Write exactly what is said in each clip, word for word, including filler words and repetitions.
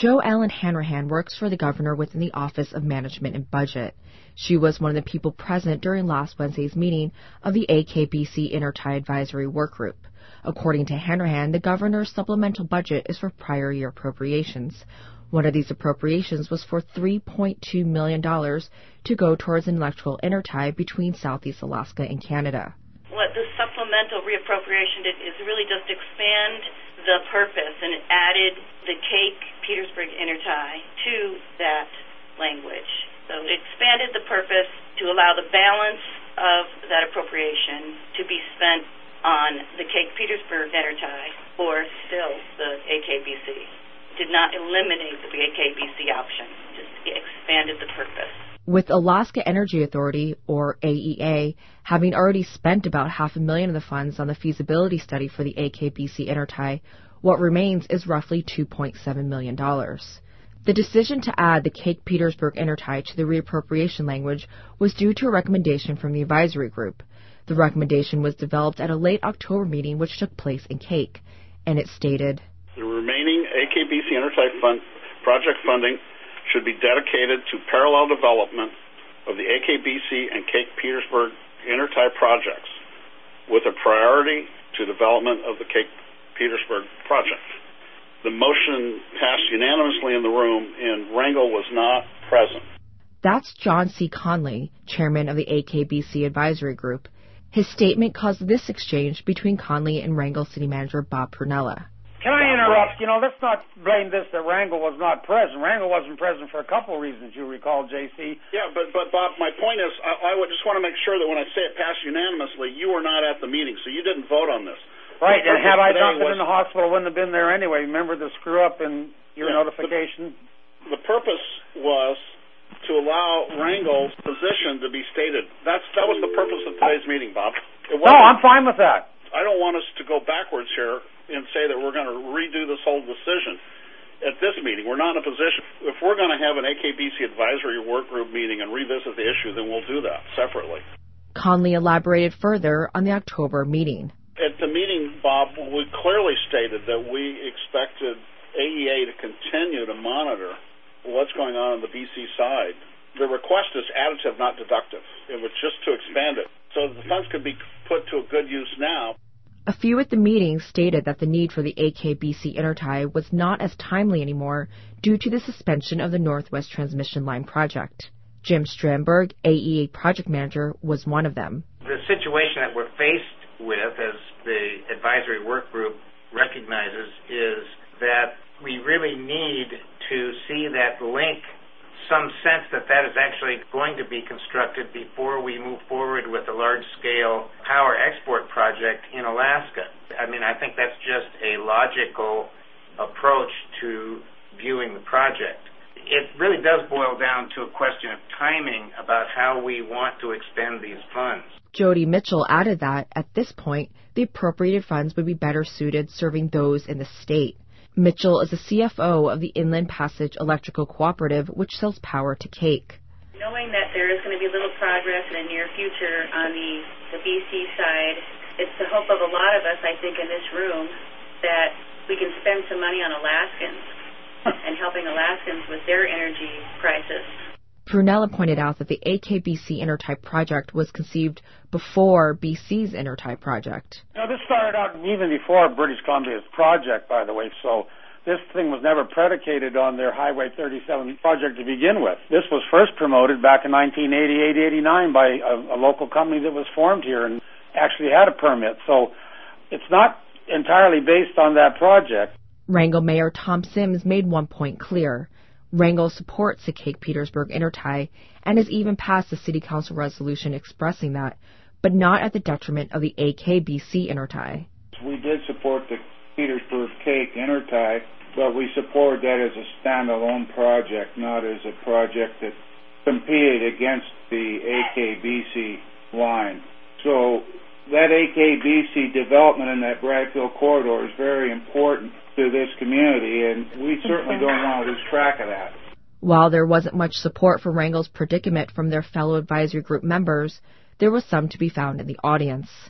Jo Ellen Hanrahan works for the governor within the Office of Management and Budget. She was one of the people present during last Wednesday's meeting of the A K B C Intertie Advisory Work Group. According to Hanrahan, the governor's supplemental budget is for prior year appropriations. One of these appropriations was for three point two million dollars to go towards an electrical intertie between Southeast Alaska and Canada. What the supplemental reappropriation did is really just expand the purpose, and it added the Cake-Petersburg intertie to that language. So it expanded the purpose to allow the balance of that appropriation to be spent on the Cake-Petersburg intertie or still the A K B C. It did not eliminate the A K B C option, just expanded the purpose. With Alaska Energy Authority, or A E A, having already spent about half a million of the funds on the feasibility study for the A K B C intertie, what remains is roughly two point seven million dollars. The decision to add the Cake-Petersburg intertie to the reappropriation language was due to a recommendation from the advisory group. The recommendation was developed at a late October meeting which took place in Cake, and it stated, "The remaining A K B C intertie fund, project funding should be dedicated to parallel development of the A K B C and Cake-Petersburg intertie projects, with a priority to development of the Cake-Petersburg project." The motion passed unanimously in the room, and Rangel was not present. That's John C. Conley, chairman of the A K B C Advisory Group. His statement caused this exchange between Conley and Rangel City Manager Bob Prunella. Can I interrupt? You know, let's not blame this that Rangel was not present. Rangel wasn't present for a couple of reasons, you recall, J C. Yeah, but, but Bob, my point is, I, I would just want to make sure that when I say it passed unanimously, you were not at the meeting, so you didn't vote on this. Right, and had I not been was, in the hospital, I wouldn't have been there anyway. Remember the screw-up in your yeah, notification? The, the purpose was to allow Rangel's position to be stated. That's That was the purpose of today's meeting, Bob. No, I'm fine with that. I don't want us to go backwards here and say that we're going to redo this whole decision at this meeting. We're not in a position. If we're going to have an A K B C advisory work group meeting and revisit the issue, then we'll do that separately. Conley elaborated further on the October meeting. At the meeting, Bob, we clearly stated that we expected A E A to continue to monitor what's going on on the B C side. The request is additive, not deductive. It was just to expand it so that the funds could be put to a good use now. A few at the meeting stated that the need for the A K B C intertie was not as timely anymore due to the suspension of the Northwest Transmission Line project. Jim Strandberg, A E A project manager, was one of them. The situation that we're faced with, as the advisory work group recognizes, is that we really need to see that link, some sense that that is actually going to be constructed before we move forward with a large-scale power export project in Alaska. I mean, I think that's just a logical approach to viewing the project. It really does boil down to a question of timing about how we want to expend these funds. Jody Mitchell added that, at this point, the appropriated funds would be better suited serving those in the state. Mitchell is the C F O of the Inland Passage Electrical Cooperative, which sells power to Cake. Knowing that there is going to be little progress in the near future on the, the B C side, it's the hope of a lot of us, I think, in this room, that we can spend some money on Alaskans and helping Alaskans with their energy crisis. Prunella pointed out that the A K B C intertie project was conceived before B C's intertie project. Now, this started out even before British Columbia's project, by the way, so this thing was never predicated on their Highway thirty-seven project to begin with. This was first promoted back in nineteen eighty-eight eighty-nine by a, a local company that was formed here and actually had a permit, so it's not entirely based on that project. Wrangell Mayor Tom Sims made one point clear. Wrangell supports the Cake-Petersburg intertie and has even passed a City Council resolution expressing that, but not at the detriment of the A K B C intertie. We did support the Petersburg Cake intertie, but we support that as a standalone project, not as a project that competed against the A K B C line. So that A K B C development in that Bradfield corridor is very important to this community, and we certainly don't want to lose track of that. While there wasn't much support for Wrangell's predicament from their fellow advisory group members, there was some to be found in the audience.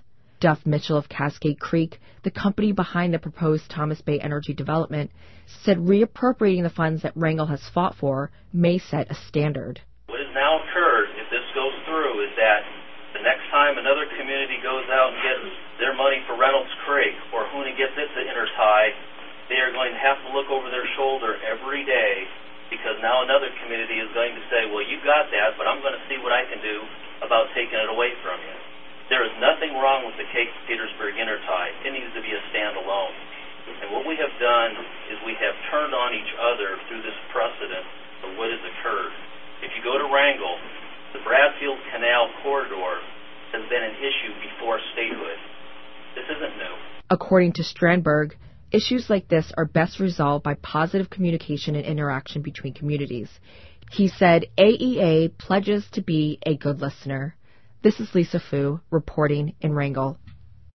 Duff Mitchell of Cascade Creek, the company behind the proposed Thomas Bay Energy development, said reappropriating the funds that Wrangell has fought for may set a standard. What has now occurred, if this goes through, is that the next time another community goes out and gets their money for Reynolds Creek, or Hoonah gets its intertie, they are going to have to look over their shoulder every day, because now another community is going to say, well, you got that, but I'm going to see what I can do about taking it away from you. There is nothing wrong with the Cape-Petersburg intertie. It needs to be a standalone. And what we have done is we have turned on each other through this precedent of what has occurred. If you go to Wrangell, the Bradfield Canal corridor has been an issue before statehood. This isn't new. According to Strandberg, issues like this are best resolved by positive communication and interaction between communities. He said A E A pledges to be a good listener. This is Lisa Fu reporting in Wrangell.